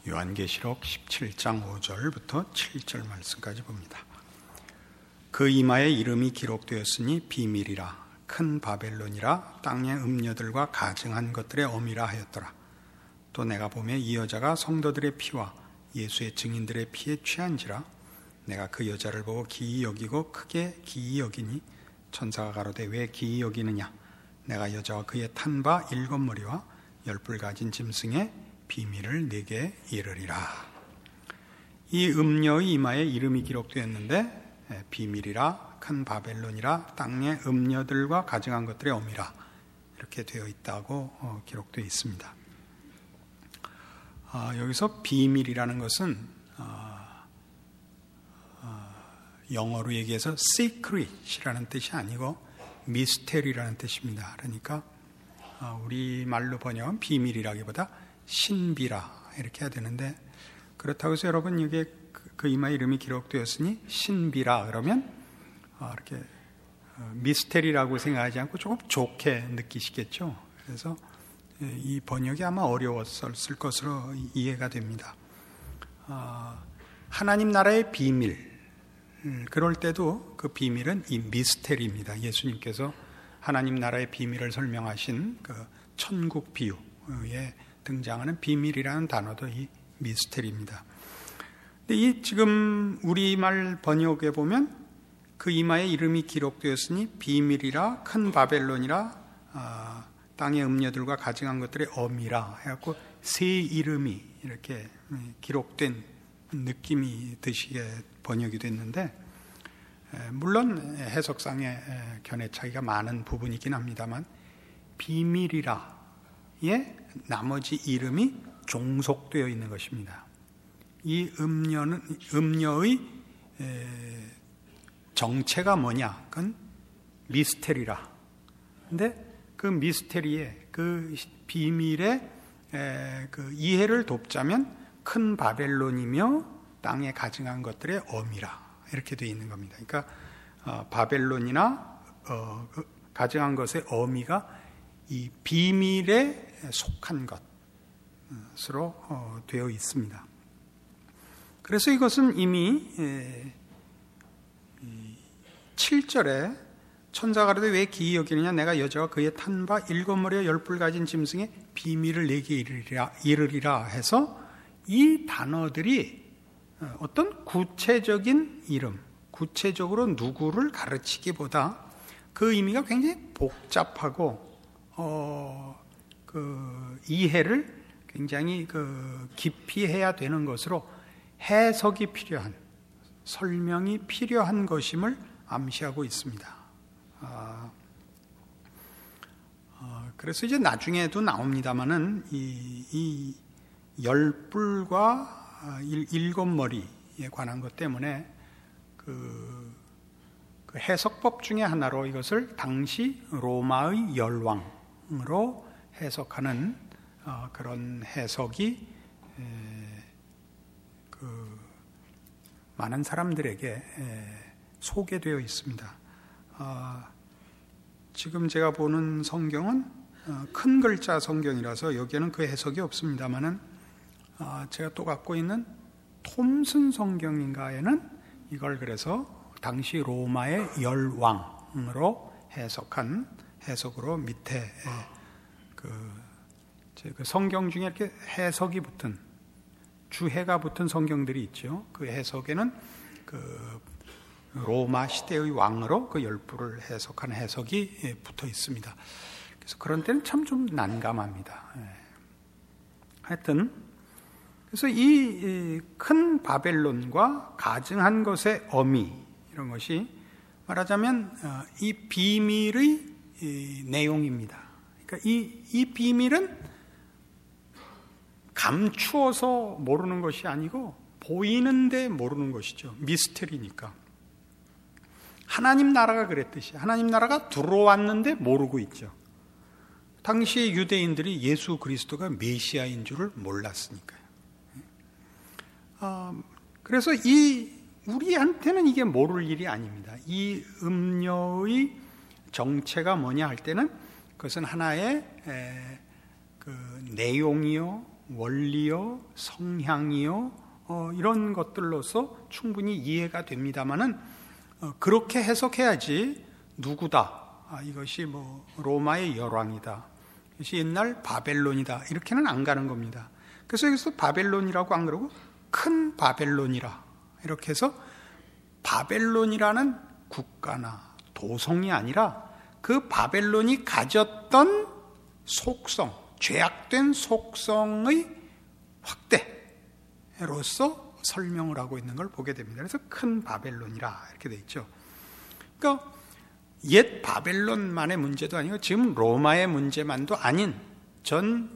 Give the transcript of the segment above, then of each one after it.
요한계시록 17장 5절부터 7절 말씀까지 봅니다. 그 이마에 이름이 기록되었으니 비밀이라 큰 바벨론이라 땅의 음녀들과 가증한 것들의 어미라 하였더라. 또 내가 보매 이 여자가 성도들의 피와 예수의 증인들의 피에 취한지라. 내가 그 여자를 보고 기이 여기고 크게 기이 여기니 천사가 가로되 왜 기이 여기느냐. 내가 여자와 그의 탄 바 7머리와 10뿔 가진 짐승의 비밀을 네게 이르리라. 이 음녀의 이마에 이름이 기록되었는데 비밀이라 큰 바벨론이라 땅의 음녀들과 가증한 것들의 어미라 이렇게 되어 있다고 기록되어 있습니다. 여기서 비밀이라는 것은 영어로 얘기해서 secret이라는 뜻이 아니고 미스테리라는 뜻입니다. 그러니까 우리말로 번역은 비밀이라기보다 신비라 이렇게 해야 되는데, 그렇다고 해서 여러분 이게 그 이마 이름이 기록되었으니 신비라 그러면 이렇게 미스테리라고 생각하지 않고 조금 좋게 느끼시겠죠. 그래서 이 번역이 아마 어려웠을 것으로 이해가 됩니다. 하나님 나라의 비밀, 그럴 때도 그 비밀은 이 미스테리입니다. 예수님께서 하나님 나라의 비밀을 설명하신 그 천국 비유에 등장하는 비밀이라는 단어도 이 미스테리입니다. 근데 이 지금 우리말 번역에 보면 그 이마에 이름이 기록되었으니 비밀이라 큰 바벨론이라 땅의 음녀들과 가증한 것들의 어미라 해갖고 세 이름이 이렇게 기록된 느낌이 드시게 번역이 됐는데, 물론 해석상의 견해 차이가 많은 부분이긴 합니다만 비밀이라의 나머지 이름이 종속되어 있는 것입니다. 이 음녀의 정체가 뭐냐? 그건 미스테리라. 근데 그 미스테리의 그 비밀의 그 이해를 돕자면 큰 바벨론이며 땅에 가증한 것들의 어미라 이렇게 되어 있는 겁니다. 그러니까 바벨론이나 가증한 것의 어미가 이 비밀에 속한 것으로 되어 있습니다. 그래서 이것은 이미 7절에 천사가 가로되 왜 기이 여기느냐. 내가 여자와 그의 탄 바 7머리와 10뿔 가진 짐승의 비밀을 내게 이르리라 해서 이 단어들이 어떤 구체적인 이름, 구체적으로 누구를 가르치기보다 그 의미가 굉장히 복잡하고 그 이해를 굉장히 깊이 해야 되는 것으로 해석이 필요한, 설명이 필요한 것임을 암시하고 있습니다. 그래서 이제 나중에도 나옵니다만은 이 10뿔과 7머리에 관한 것 때문에 그 해석법 중에 하나로 이것을 당시 로마의 열왕으로 해석하는 그런 해석이 많은 사람들에게 소개되어 있습니다. 지금 제가 보는 성경은 큰 글자 성경이라서 여기에는 그 해석이 없습니다만은 제가 또 갖고 있는 톰슨 성경인가에는 이걸 그래서 당시 로마의 열왕으로 해석한 해석으로 밑에 그 성경 중에 이렇게 해석이 붙은 주해가 붙은 성경들이 있죠. 그 해석에는 그 로마 시대의 왕으로 그 10뿔을 해석한 해석이 붙어 있습니다. 그래서 그런 때는 참 좀 난감합니다. 하여튼 그래서 이 큰 바벨론과 가증한 것의 어미, 이런 것이 말하자면 이 비밀의 내용입니다. 그러니까 이 비밀은 감추어서 모르는 것이 아니고 보이는데 모르는 것이죠. 미스터리니까. 하나님 나라가 그랬듯이 하나님 나라가 들어왔는데 모르고 있죠. 당시 유대인들이 예수 그리스도가 메시아인 줄을 몰랐으니까요. 그래서 우리한테는 이게 모를 일이 아닙니다. 이 음녀의 정체가 뭐냐 할 때는 그것은 하나의 그 내용이요, 원리요, 성향이요, 이런 것들로서 충분히 이해가 됩니다마는 그렇게 해석해야지 누구다, 이것이 뭐 로마의 열왕이다, 이것이 옛날 바벨론이다, 이렇게는 안 가는 겁니다. 그래서 여기서 바벨론이라고 안 그러고 큰 바벨론이라 이렇게 해서 바벨론이라는 국가나 도성이 아니라 그 바벨론이 가졌던 속성, 죄악된 속성의 확대로서 설명을 하고 있는 걸 보게 됩니다. 그래서 큰 바벨론이라 이렇게 돼 있죠. 그러니까 옛 바벨론만의 문제도 아니고 지금 로마의 문제만도 아닌 전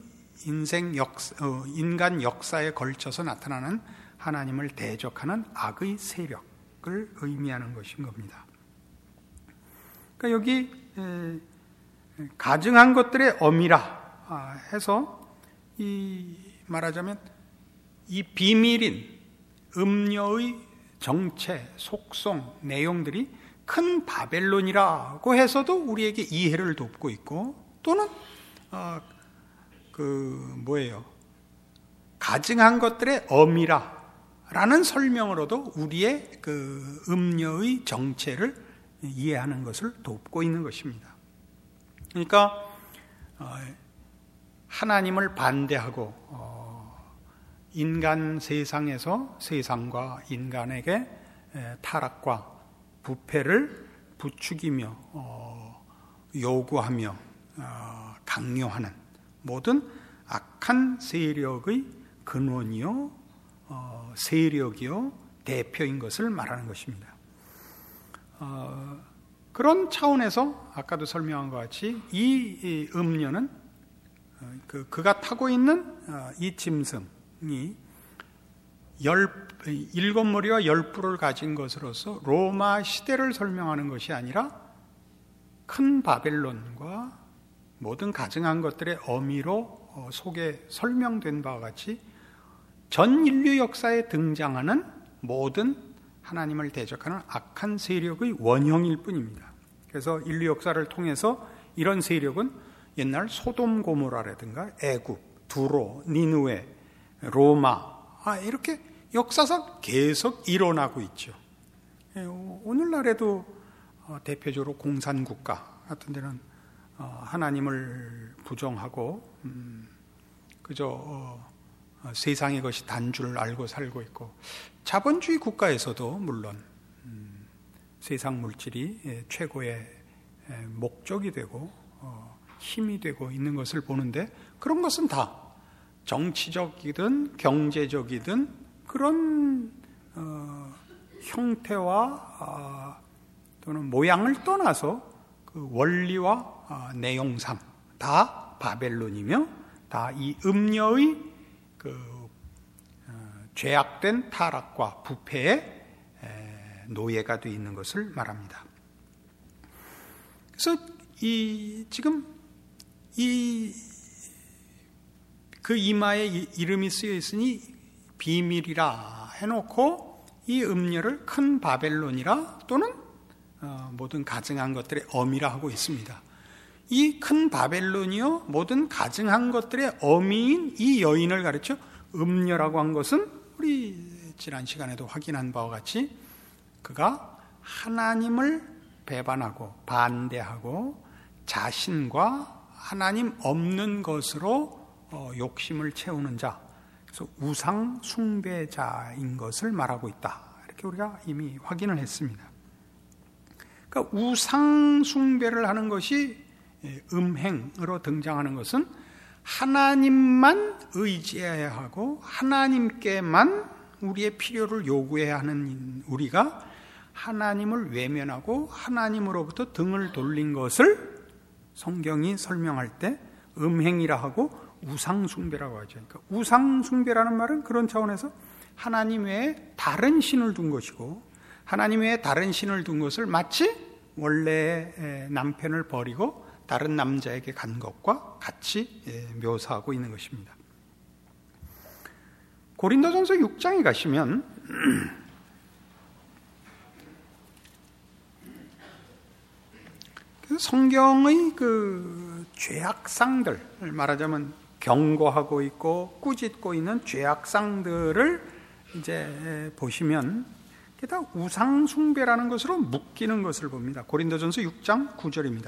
인간 역사에 걸쳐서 나타나는 하나님을 대적하는 악의 세력을 의미하는 것인 겁니다. 그러니까 여기 가증한 것들의 엄이라 해서 이 말하자면 이 비밀인 음녀의 정체, 속성, 내용들이 큰 바벨론이라고 해서도 우리에게 이해를 돕고 있고, 또는 가증한 것들의 엄이라라는 설명으로도 우리의 그 음녀의 정체를 이해하는 것을 돕고 있는 것입니다. 그러니까 하나님을 반대하고 인간 세상에서 세상과 인간에게 타락과 부패를 부추기며 요구하며 강요하는 모든 악한 세력의 근원이요, 세력이요, 대표인 것을 말하는 것입니다. 그런 차원에서 아까도 설명한 것 같이 이 음녀는 그가 타고 있는 이 짐승이 7머리와 10뿔을 가진 것으로서 로마 시대를 설명하는 것이 아니라 큰 바벨론과 모든 가증한 것들의 어미로 속에 설명된 바와 같이 전 인류 역사에 등장하는 모든 하나님을 대적하는 악한 세력의 원형일 뿐입니다. 그래서 인류 역사를 통해서 이런 세력은 옛날 소돔 고모라라든가 애굽, 두로, 니느웨, 로마, 이렇게 역사상 계속 일어나고 있죠. 오늘날에도 대표적으로 공산국가 같은 데는 하나님을 부정하고 그저 세상의 것이 단 줄 알고 살고 있고, 자본주의 국가에서도 물론 세상 물질이 최고의 목적이 되고 힘이 되고 있는 것을 보는데, 그런 것은 다 정치적이든 경제적이든 그런 형태와 또는 모양을 떠나서 그 원리와 내용상 다 바벨론이며 다 이 음녀의 그 죄악된 타락과 부패의 노예가 되어 있는 것을 말합니다. 그래서 지금 그 이마에 이름이 쓰여 있으니 비밀이라 해놓고 이 음녀를 큰 바벨론이라 또는 모든 가증한 것들의 엄이라 하고 있습니다. 이 큰 바벨론이요 모든 가증한 것들의 어미인 이 여인을 가르쳐 음녀라고 한 것은 우리 지난 시간에도 확인한 바와 같이 그가 하나님을 배반하고 반대하고 자신과 하나님 없는 것으로 욕심을 채우는 자, 그래서 우상 숭배자인 것을 말하고 있다, 이렇게 우리가 이미 확인을 했습니다. 그러니까 우상 숭배를 하는 것이 음행으로 등장하는 것은 하나님만 의지해야 하고 하나님께만 우리의 필요를 요구해야 하는 우리가 하나님을 외면하고 하나님으로부터 등을 돌린 것을 성경이 설명할 때 음행이라 하고 우상숭배라고 하죠. 그러니까 우상숭배라는 말은 그런 차원에서 하나님 외에 다른 신을 둔 것이고, 하나님 외에 다른 신을 둔 것을 마치 원래의 남편을 버리고 다른 남자에게 간 것과 같이 묘사하고 있는 것입니다. 고린도전서 6장에 가시면 성경의 그 죄악상들, 말하자면 경고하고 있고 꾸짖고 있는 죄악상들을 이제 보시면 그게 다 우상숭배라는 것으로 묶이는 것을 봅니다. 고린도전서 6장 9절입니다.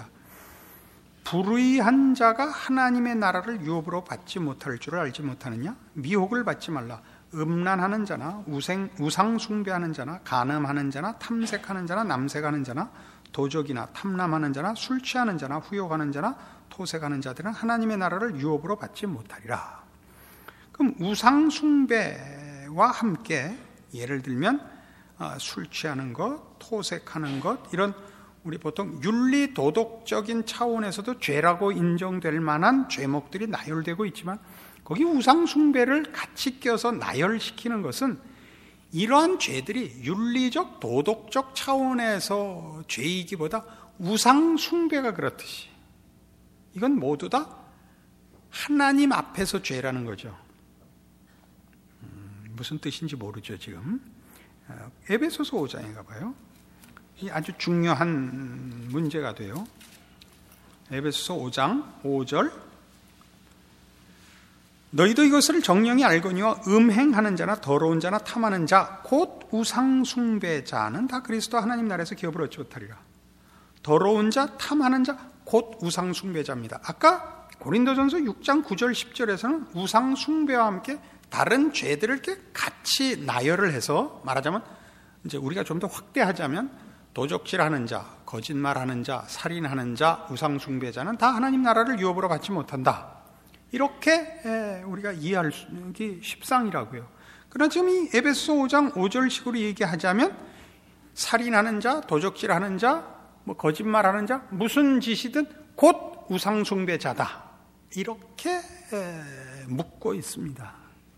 불의한 자가 하나님의 나라를 유업으로 받지 못할 줄을 알지 못하느냐? 미혹을 받지 말라. 음란하는 자나 우상숭배하는 자나 간음하는 자나 탐색하는 자나 남색하는 자나 도적이나 탐람하는 자나 술 취하는 자나 후욕하는 자나 토색하는 자들은 하나님의 나라를 유업으로 받지 못하리라. 그럼 우상숭배와 함께 예를 들면 술 취하는 것, 토색하는 것, 이런 우리 보통 윤리 도덕적인 차원에서도 죄라고 인정될 만한 죄목들이 나열되고 있지만 거기 우상숭배를 같이 껴서 나열시키는 것은 이러한 죄들이 윤리적 도덕적 차원에서 죄이기보다 우상숭배가 그렇듯이 이건 모두 다 하나님 앞에서 죄라는 거죠. 무슨 뜻인지 모르죠 지금. 에베소서 5장에 가봐요. 이 아주 중요한 문제가 돼요. 에베소서 5장 5절 너희도 이것을 정령이 알거니와 음행하는 자나 더러운 자나 탐하는 자 곧 우상숭배자는 다 그리스도 하나님 나라에서 기업을 얻지 못하리라. 더러운 자, 탐하는 자 곧 우상숭배자입니다. 아까 고린도전서 6장 9절 10절에서는 우상숭배와 함께 다른 죄들을 이렇게 같이 나열을 해서 말하자면 이제 우리가 좀 더 확대하자면 도적질하는 자, 거짓말하는 자, 살인하는 자, 우상숭배자는 다 하나님 나라를 유업으로 받지 못한다. 이렇게 우리가 이해하기 십상이라고요. 그러나 지금 이 에베소 5장 5절식으로 얘기하자면 살인하는 자, 도적질하는 자, 거짓말하는 자, 무슨 짓이든 곧 우상숭배자다. 이렇게 묻고 있습니다.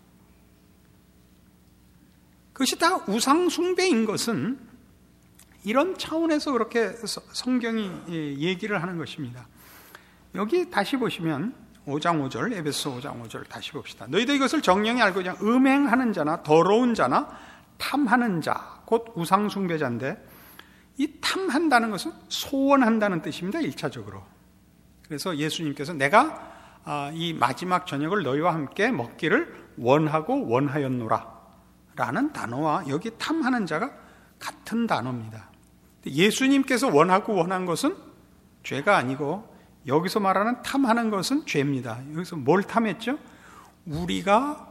그것이 다 우상숭배인 것은 이런 차원에서 그렇게 성경이 얘기를 하는 것입니다. 여기 다시 보시면 5장 5절, 에베소 5장 5절 다시 봅시다. 너희도 이것을 정령이 알고 그냥 음행하는 자나 더러운 자나 탐하는 자, 곧 우상숭배자인데 이 탐한다는 것은 소원한다는 뜻입니다. 1차적으로. 그래서 예수님께서 내가 이 마지막 저녁을 너희와 함께 먹기를 원하고 원하였노라 라는 단어와 여기 탐하는 자가 같은 단어입니다. 예수님께서 원하고 원한 것은 죄가 아니고 여기서 말하는 탐하는 것은 죄입니다. 여기서 뭘 탐했죠? 우리가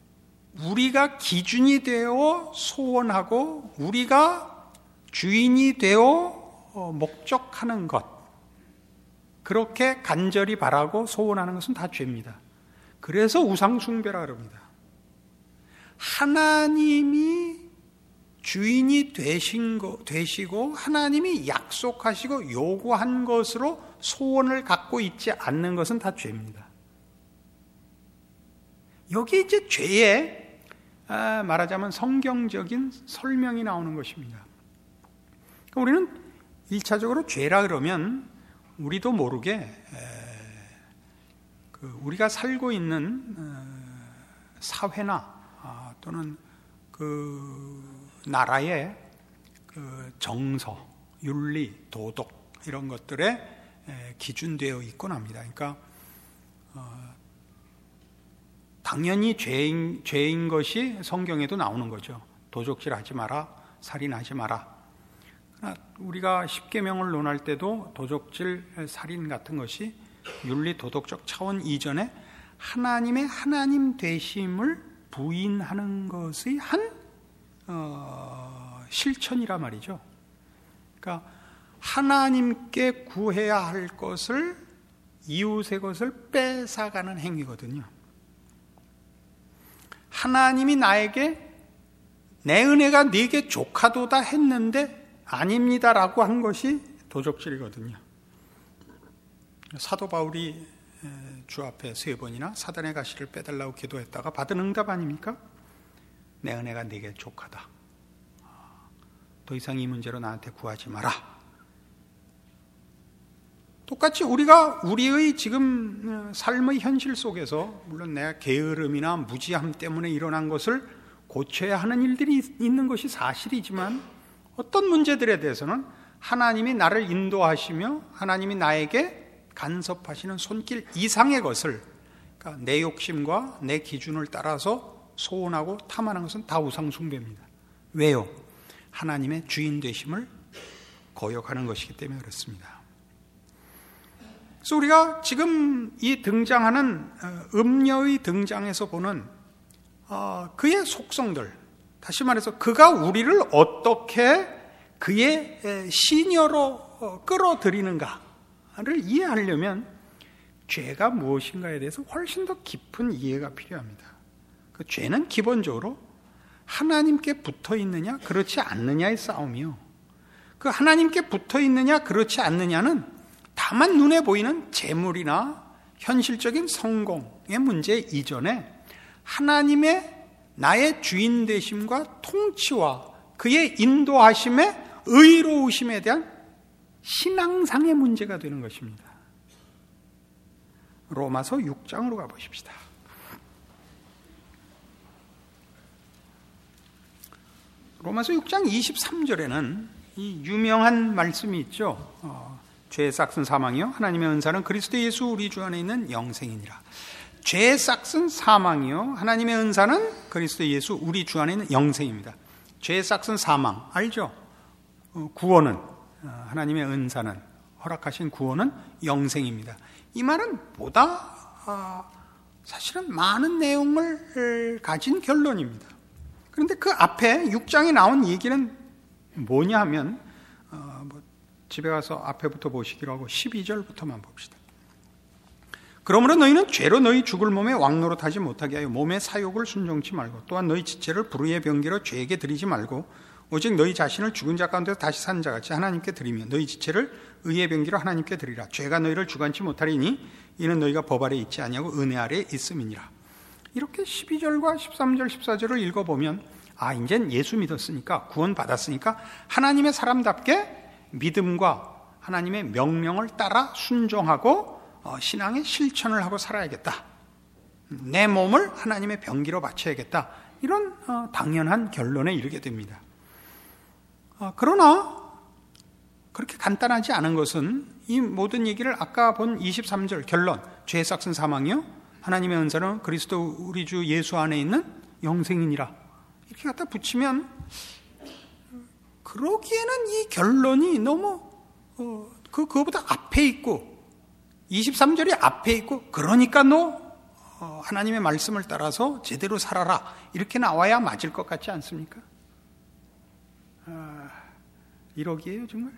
기준이 되어 소원하고 우리가 주인이 되어 목적하는 것, 그렇게 간절히 바라고 소원하는 것은 다 죄입니다. 그래서 우상숭배라 그럽니다. 하나님이 주인이 되시고 하나님이 약속하시고 요구한 것으로 소원을 갖고 있지 않는 것은 다 죄입니다. 여기 이제 죄의 말하자면 성경적인 설명이 나오는 것입니다. 우리는 1차적으로 죄라 그러면 우리도 모르게 우리가 살고 있는 사회나 또는 그 나라의 그 정서, 윤리, 도덕 이런 것들에 기준되어 있곤 합니다. 그러니까 당연히 죄인 것이 성경에도 나오는 거죠. 도적질하지 마라, 살인하지 마라. 그러나 우리가 십계명을 논할 때도 도적질, 살인 같은 것이 윤리, 도덕적 차원 이전에 하나님의 하나님 되심을 부인하는 것의 한 실천이라 말이죠. 그러니까 하나님께 구해야 할 것을 이웃의 것을 뺏어가는 행위거든요. 하나님이 나에게 내 은혜가 네게 족하도다 했는데 아닙니다라고 한 것이 도적질이거든요. 사도 바울이 주 앞에 3번이나 사단의 가시를 빼달라고 기도했다가 받은 응답 아닙니까? 내 은혜가 네게 족하다. 더 이상 이 문제로 나한테 구하지 마라. 똑같이 우리가 우리의 지금 삶의 현실 속에서 물론 내가 게으름이나 무지함 때문에 일어난 것을 고쳐야 하는 일들이 있는 것이 사실이지만 어떤 문제들에 대해서는 하나님이 나를 인도하시며 하나님이 나에게 간섭하시는 손길 이상의 것을 그러니까 내 욕심과 내 기준을 따라서 소원하고 탐하는 것은 다 우상숭배입니다. 왜요? 하나님의 주인 되심을 거역하는 것이기 때문에 그렇습니다. 그래서 우리가 지금 이 등장하는 음녀의 등장에서 보는 그의 속성들, 다시 말해서 그가 우리를 어떻게 그의 시녀로 끌어들이는가를 이해하려면 죄가 무엇인가에 대해서 훨씬 더 깊은 이해가 필요합니다. 그 죄는 기본적으로 하나님께 붙어 있느냐 그렇지 않느냐의 싸움이요, 그 하나님께 붙어 있느냐 그렇지 않느냐는 다만 눈에 보이는 재물이나 현실적인 성공의 문제 이전에 하나님의 나의 주인 되심과 통치와 그의 인도하심의 의로우심에 대한 신앙상의 문제가 되는 것입니다. 로마서 6장으로 가보십시다. 로마서 6장 23절에는 이 유명한 말씀이 있죠. 죄의 싹은 사망이요 하나님의 은사는 그리스도 예수 우리 주 안에 있는 영생이니라. 죄의 싹은 사망이요 하나님의 은사는 그리스도 예수 우리 주 안에 있는 영생입니다. 죄의 싹은 사망 알죠? 구원은 하나님의 은사는 허락하신 구원은 영생입니다. 이 말은 보다 사실은 많은 내용을 가진 결론입니다. 그런데 그 앞에 6장에 나온 얘기는 뭐냐 하면 집에 가서 앞에부터 보시기로 하고 12절부터만 봅시다. 그러므로 너희는 죄로 너희 죽을 몸에 왕노릇하지 못하게 하여 몸의 사욕을 순종치 말고 또한 너희 지체를 불의의 병기로 죄에게 드리지 말고 오직 너희 자신을 죽은 자 가운데서 다시 산 자같이 하나님께 드리며 너희 지체를 의의 병기로 하나님께 드리라. 죄가 너희를 주관치 못하리니 이는 너희가 법 아래 있지 아니하고 은혜 아래 있음이니라. 이렇게 12절과 13절 14절을 읽어보면 이젠 예수 믿었으니까 구원 받았으니까 하나님의 사람답게 믿음과 하나님의 명령을 따라 순종하고 신앙의 실천을 하고 살아야겠다. 내 몸을 하나님의 병기로 바쳐야겠다. 이런 당연한 결론에 이르게 됩니다. 그러나 그렇게 간단하지 않은 것은 이 모든 얘기를 아까 본 23절 결론, 죄의 싹은 사망이요 하나님의 은사는 그리스도 우리 주 예수 안에 있는 영생이니라 이렇게 갖다 붙이면 그러기에는 이 결론이 너무 그거보다 앞에 있고 23절이 앞에 있고 그러니까 너 하나님의 말씀을 따라서 제대로 살아라 이렇게 나와야 맞을 것 같지 않습니까? 이러기에요 정말.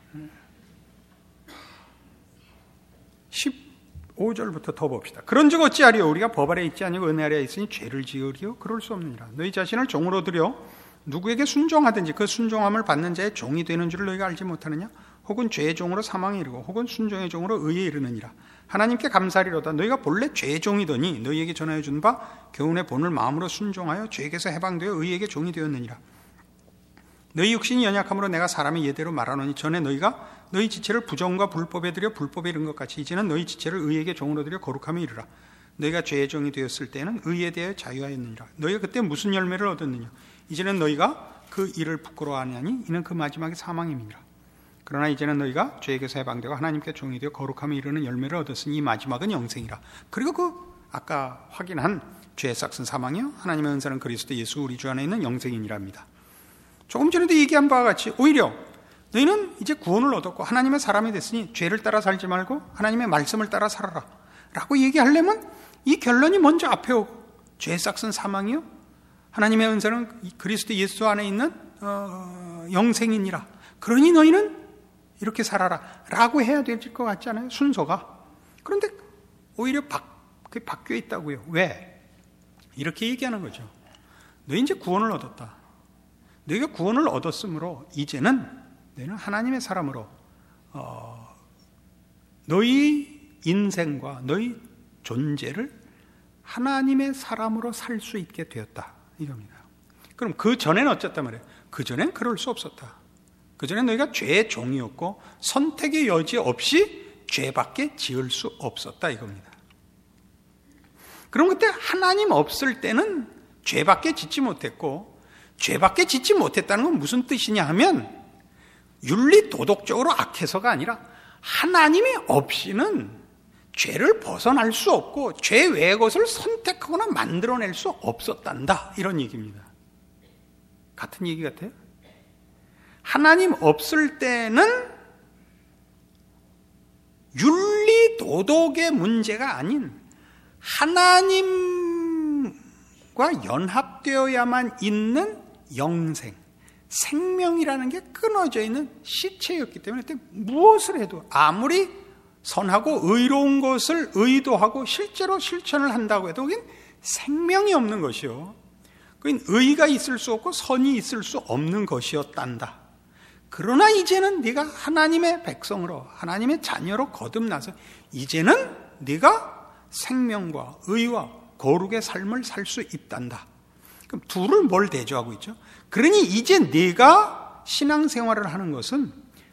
15절부터 더 봅시다. 그런즉 어찌하리요 우리가 법 아래 있지 아니고 은혜 아래 있으니 죄를 지으리요 그럴 수 없느니라. 너희 자신을 종으로 들여 누구에게 순종하든지 그 순종함을 받는 자의 종이 되는 줄을 너희가 알지 못하느냐? 혹은 죄의 종으로 사망에 이르고 혹은 순종의 종으로 의에 이르느니라. 하나님께 감사하리로다. 너희가 본래 죄의 종이더니 너희에게 전하여 준 바 교훈의 본을 마음으로 순종하여 죄에게서 해방되어 의에게 종이 되었느니라. 너희 육신이 연약함으로 내가 사람의 예대로 말하노니 전에 너희가 너희 지체를 부정과 불법에 들여 불법에 이른 것 같이 이제는 너희 지체를 의에게 종으로 들여 거룩함에 이르라. 너희가 죄의 종이 되었을 때는 의에 대하여 자유하였느니라. 너희가 그때 무슨 열매를 얻었느냐? 이제는 너희가 그 일을 부끄러워하냐니 이는 그 마지막에 사망임이니라. 그러나 이제는 너희가 죄에게서 해방되고 하나님께 종이 되어 거룩함에 이르는 열매를 얻었으니 이 마지막은 영생이라. 그리고 그 아까 확인한 죄의 싹은 사망이요 하나님의 은사는 그리스도 예수 우리 주 안에 있는 영생이니랍니다. 조금 전에도 얘기한 바와 같이 오히려 너희는 이제 구원을 얻었고 하나님의 사람이 됐으니 죄를 따라 살지 말고 하나님의 말씀을 따라 살아라 라고 얘기하려면 이 결론이 먼저 앞에 오고 죄의 싹은 사망이요 하나님의 은사는 그리스도 예수 안에 있는 영생이니라. 그러니 너희는 이렇게 살아라 라고 해야 될 것 같지 않아요? 순서가. 그런데 오히려 바뀌어 있다고요. 왜? 이렇게 얘기하는 거죠. 너희 이제 구원을 얻었다. 너희가 구원을 얻었으므로 이제는 너희는 하나님의 사람으로 너희 인생과 너희 존재를 하나님의 사람으로 살 수 있게 되었다 이겁니다. 그럼 그 전에는 어쨌단 말이에요? 그 전엔 그럴 수 없었다. 그 전엔 너희가 죄의 종이었고 선택의 여지 없이 죄밖에 지을 수 없었다 이겁니다. 그럼 그때 하나님 없을 때는 죄밖에 짓지 못했고 죄밖에 짓지 못했다는 건 무슨 뜻이냐 하면 윤리 도덕적으로 악해서가 아니라 하나님이 없이는 죄를 벗어날 수 없고 죄 외의 것을 선택하거나 만들어낼 수 없었단다, 이런 얘기입니다. 같은 얘기 같아요? 하나님 없을 때는 윤리 도덕의 문제가 아닌 하나님과 연합되어야만 있는 영생, 생명이라는 게 끊어져 있는 시체였기 때문에 그때 무엇을 해도 아무리 선하고 의로운 것을 의도하고 실제로 실천을 한다고 해도 그게 생명이 없는 것이요, 그건 의가 있을 수 없고 선이 있을 수 없는 것이었단다. 그러나 이제는 네가 하나님의 백성으로, 하나님의 자녀로 거듭나서 이제는 네가 생명과 의와 거룩의 삶을 살 수 있단다. 그럼 둘을 뭘 대조하고 있죠? 그러니 이제 네가 신앙생활을 하는 것은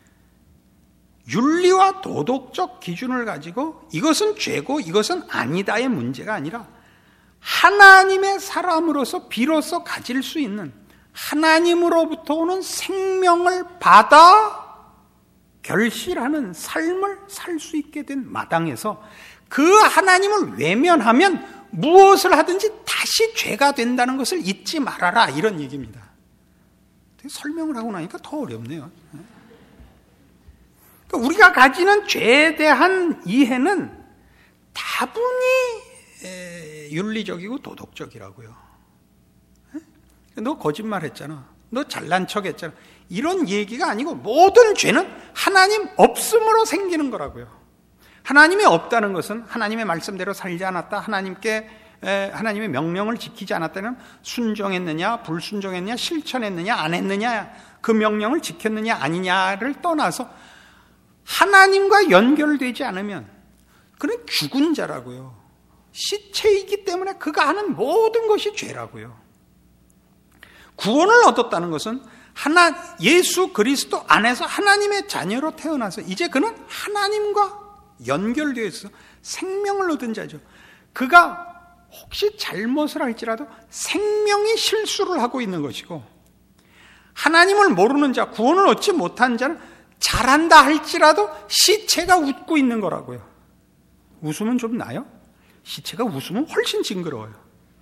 윤리와 도덕적 기준을 가지고 이것은 죄고 이것은 아니다의 문제가 아니라 하나님의 사람으로서 비로소 가질 수 있는 하나님으로부터 오는 생명을 받아 결실하는 삶을 살 수 있게 된 마당에서 그 하나님을 외면하면 무엇을 하든지 다시 죄가 된다는 것을 잊지 말아라, 이런 얘기입니다. 설명을 하고 나니까 더 어렵네요. 그러니까 우리가 가지는 죄에 대한 이해는 다분히 윤리적이고 도덕적이라고요. 너 거짓말 했잖아, 너 잘난 척 했잖아, 이런 얘기가 아니고 모든 죄는 하나님 없음으로 생기는 거라고요. 하나님이 없다는 것은 하나님의 말씀대로 살지 않았다, 하나님의 명령을 지키지 않았다는, 순종했느냐 불순종했느냐 실천했느냐 안 했느냐, 그 명령을 지켰느냐 아니냐를 떠나서 하나님과 연결되지 않으면 그는 죽은 자라고요. 시체이기 때문에 그가 하는 모든 것이 죄라고요. 구원을 얻었다는 것은 예수 그리스도 안에서 하나님의 자녀로 태어나서 이제 그는 하나님과 연결되어 있어 생명을 얻은 자죠. 그가 혹시 잘못을 할지라도 생명이 실수를 하고 있는 것이고, 하나님을 모르는 자, 구원을 얻지 못한 자는 잘한다 할지라도 시체가 웃고 있는 거라고요. 웃으면 좀 나요? 시체가 웃으면 훨씬 징그러워요.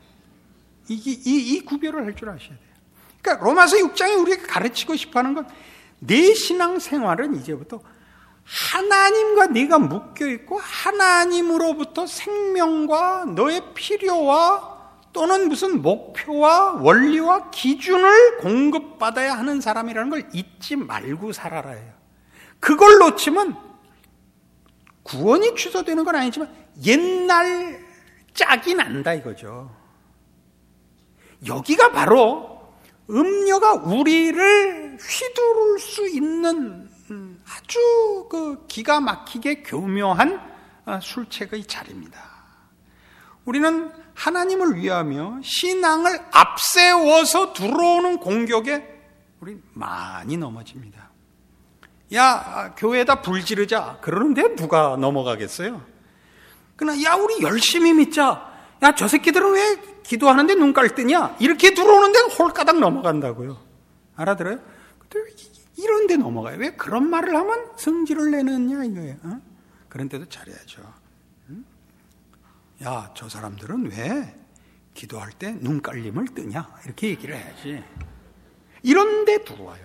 이 구별을 할 줄 아셔야 돼요. 그러니까 로마서 6장이 우리에게 가르치고 싶어하는 건, 내 신앙생활은 이제부터 하나님과 네가 묶여있고 하나님으로부터 생명과 너의 필요와 또는 무슨 목표와 원리와 기준을 공급받아야 하는 사람이라는 걸 잊지 말고 살아라 해요. 그걸 놓치면 구원이 취소되는 건 아니지만 옛날 짝이 난다 이거죠. 여기가 바로 음녀가 우리를 휘두를 수 있는 아주 그 기가 막히게 교묘한 술책의 자리입니다. 우리는 하나님을 위하며 신앙을 앞세워서 들어오는 공격에 우리 많이 넘어집니다. 야, 교회에다 불 지르자 그러는데 누가 넘어가겠어요? 그러나 야, 우리 열심히 믿자. 야, 저 새끼들은 왜 기도하는데 눈깔 뜨냐? 이렇게 들어오는데 홀가닥 넘어간다고요. 알아들어요? 이런 데 넘어가요. 왜 그런 말을 하면 성질을 내느냐 이거예요. 그런 데도 잘해야죠. 야, 저 사람들은 왜 기도할 때 눈깔림을 뜨냐? 이렇게 얘기를 해야지. 이런 데 들어와요.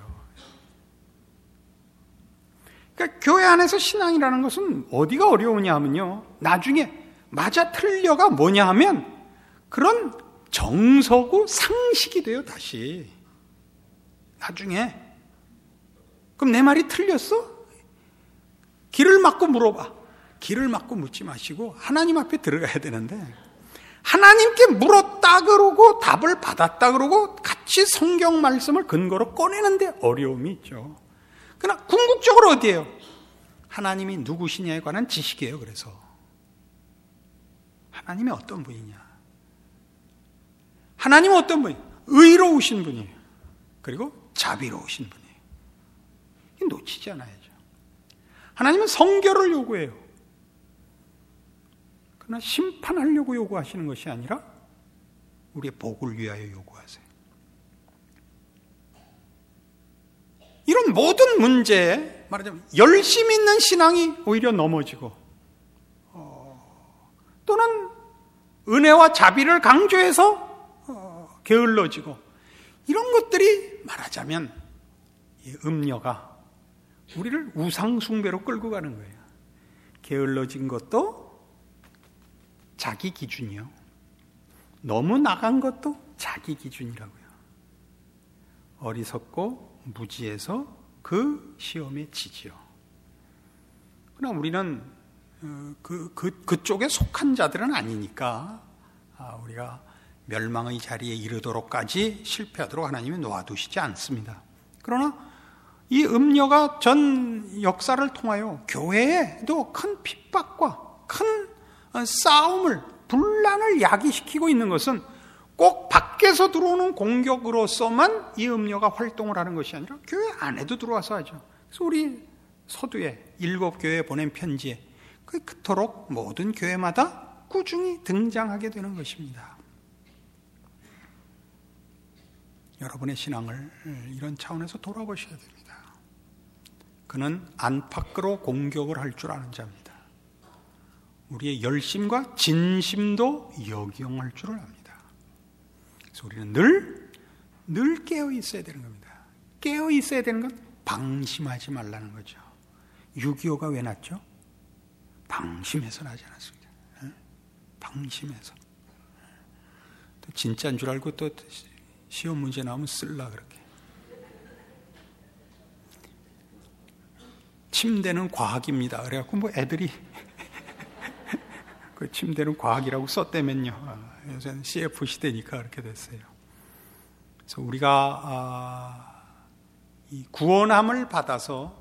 그러니까 교회 안에서 신앙이라는 것은 어디가 어려우냐 하면요, 나중에 맞아 틀려가 뭐냐 하면 그런 정서고 상식이 돼요. 다시 나중에. 그럼 내 말이 틀렸어? 길을 막고 물어봐. 길을 막고 묻지 마시고 하나님 앞에 들어가야 되는데, 하나님께 물었다 그러고 답을 받았다 그러고 같이 성경 말씀을 근거로 꺼내는데 어려움이 있죠. 그러나 궁극적으로 어디예요? 하나님이 누구시냐에 관한 지식이에요. 그래서 하나님이 어떤 분이냐, 하나님은 어떤 분이에요? 의로우신 분이에요. 그리고 자비로우신 분이에요. 놓치지 않아야죠. 하나님은 성결을 요구해요. 그러나 심판하려고 요구하시는 것이 아니라 우리의 복을 위하여 요구하세요. 이런 모든 문제에 말하자면 열심 있는 신앙이 오히려 넘어지고 또는 은혜와 자비를 강조해서 게을러지고, 이런 것들이 말하자면 이 음녀가 우리를 우상숭배로 끌고 가는 거예요. 게을러진 것도 자기 기준이요, 너무 나간 것도 자기 기준이라고요. 어리석고 무지해서 그 시험에 지지요. 그러나 우리는 그쪽에 속한 자들은 아니니까 우리가 멸망의 자리에 이르도록까지 실패하도록 하나님이 놓아두시지 않습니다. 그러나 이 음녀가 전 역사를 통하여 교회에도 큰 핍박과 큰 싸움을, 분란을 야기시키고 있는 것은 꼭 밖에서 들어오는 공격으로서만 이 음녀가 활동을 하는 것이 아니라 교회 안에도 들어와서 하죠. 그래서 우리 서두에 7교회에 보낸 편지에 그토록 모든 교회마다 꾸준히 등장하게 되는 것입니다. 여러분의 신앙을 이런 차원에서 돌아보셔야 됩니다. 그는 안팎으로 공격을 할 줄 아는 자입니다. 우리의 열심과 진심도 역용할 줄을 압니다. 그래서 우리는 늘 깨어 있어야 되는 겁니다. 깨어 있어야 되는 건 방심하지 말라는 거죠. 6.25가 왜 났죠? 방심해서 나지 않았습니다. 방심해서. 또 진짜인 줄 알고 또 시험 문제 나오면 쓸라 그렇게. 침대는 과학입니다. 그래갖고 뭐 애들이 그 침대는 과학이라고 썼다면요. 요새는 CF 시대니까 그렇게 됐어요. 그래서 우리가 이 구원함을 받아서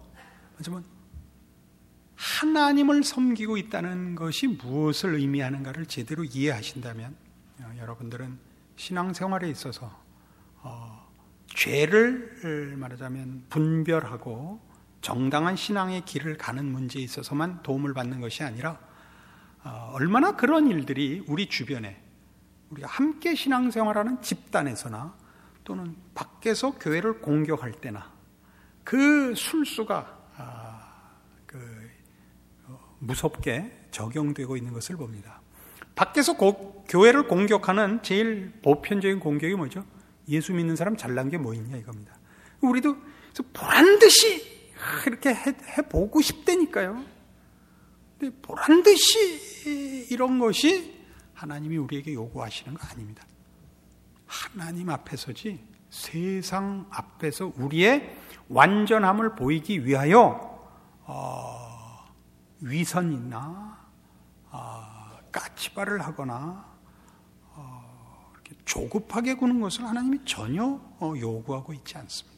하나님을 섬기고 있다는 것이 무엇을 의미하는가를 제대로 이해하신다면 여러분들은 신앙생활에 있어서 죄를 말하자면 분별하고 정당한 신앙의 길을 가는 문제에 있어서만 도움을 받는 것이 아니라 얼마나 그런 일들이 우리 주변에 우리가 함께 신앙생활하는 집단에서나 또는 밖에서 교회를 공격할 때나 그 술수가 무섭게 적용되고 있는 것을 봅니다. 밖에서 교회를 공격하는 제일 보편적인 공격이 뭐죠? 예수 믿는 사람 잘난 게 뭐 있냐 이겁니다. 우리도 보란듯이 이렇게 해보고 싶다니까요. 근데 보란듯이 이런 것이 하나님이 우리에게 요구하시는 거 아닙니다. 하나님 앞에서지 세상 앞에서 우리의 완전함을 보이기 위하여 위선이나 까치발을 하거나 이렇게 조급하게 구는 것을 하나님이 전혀 요구하고 있지 않습니다.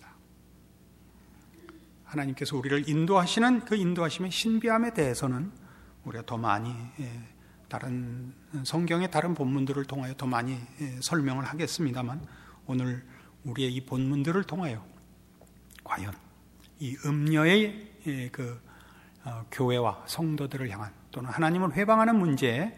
하나님께서 우리를 인도하시는 그 인도하심의 신비함에 대해서는 우리가 더 많이 다른 성경의 다른 본문들을 통하여 더 많이 설명을 하겠습니다만, 오늘 우리의 이 본문들을 통하여 과연 이 음녀의 그 교회와 성도들을 향한 또는 하나님을 회방하는 문제에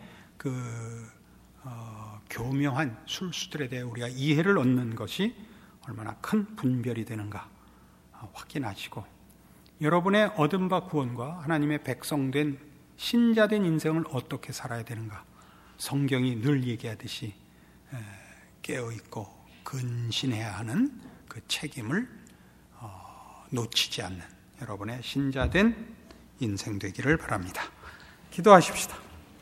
교묘한 술수들에 대해 우리가 이해를 얻는 것이 얼마나 큰 분별이 되는가 확인하시고, 여러분의 얻은 바 구원과 하나님의 백성된 신자된 인생을 어떻게 살아야 되는가, 성경이 늘 얘기하듯이 깨어있고 근신해야 하는 그 책임을 놓치지 않는 여러분의 신자된 인생 되기를 바랍니다. 기도하십시다.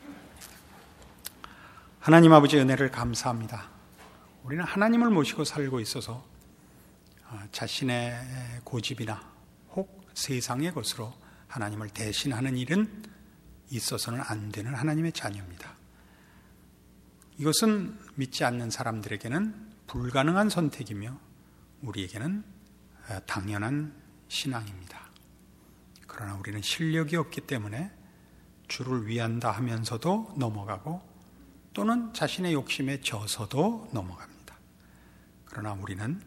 하나님 아버지, 은혜를 감사합니다. 우리는 하나님을 모시고 살고 있어서 자신의 고집이나 혹 세상의 것으로 하나님을 대신하는 일은 있어서는 안 되는 하나님의 자녀입니다. 이것은 믿지 않는 사람들에게는 불가능한 선택이며 우리에게는 당연한 신앙입니다. 그러나 우리는 실력이 없기 때문에 주를 위한다 하면서도 넘어가고 또는 자신의 욕심에 져서도 넘어갑니다. 그러나 우리는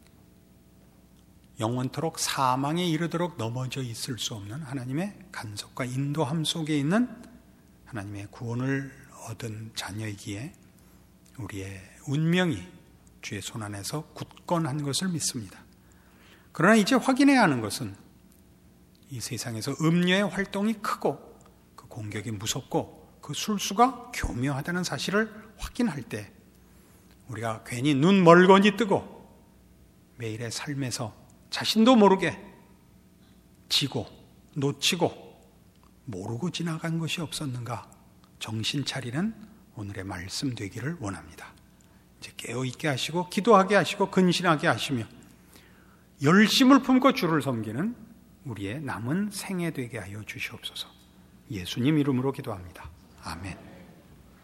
영원토록 사망에 이르도록 넘어져 있을 수 없는 하나님의 간섭과 인도함 속에 있는 하나님의 구원을 얻은 자녀이기에 우리의 운명이 주의 손안에서 굳건한 것을 믿습니다. 그러나 이제 확인해야 하는 것은 이 세상에서 음녀의 활동이 크고 그 공격이 무섭고 그 술수가 교묘하다는 사실을 확인할 때 우리가 괜히 눈 멀거니 뜨고 매일의 삶에서 자신도 모르게 지고 놓치고 모르고 지나간 것이 없었는가 정신 차리는 오늘의 말씀 되기를 원합니다. 이제 깨어있게 하시고 기도하게 하시고 근신하게 하시며 열심을 품고 주를 섬기는 우리의 남은 생애 되게 하여 주시옵소서. 예수님 이름으로 기도합니다. 아멘.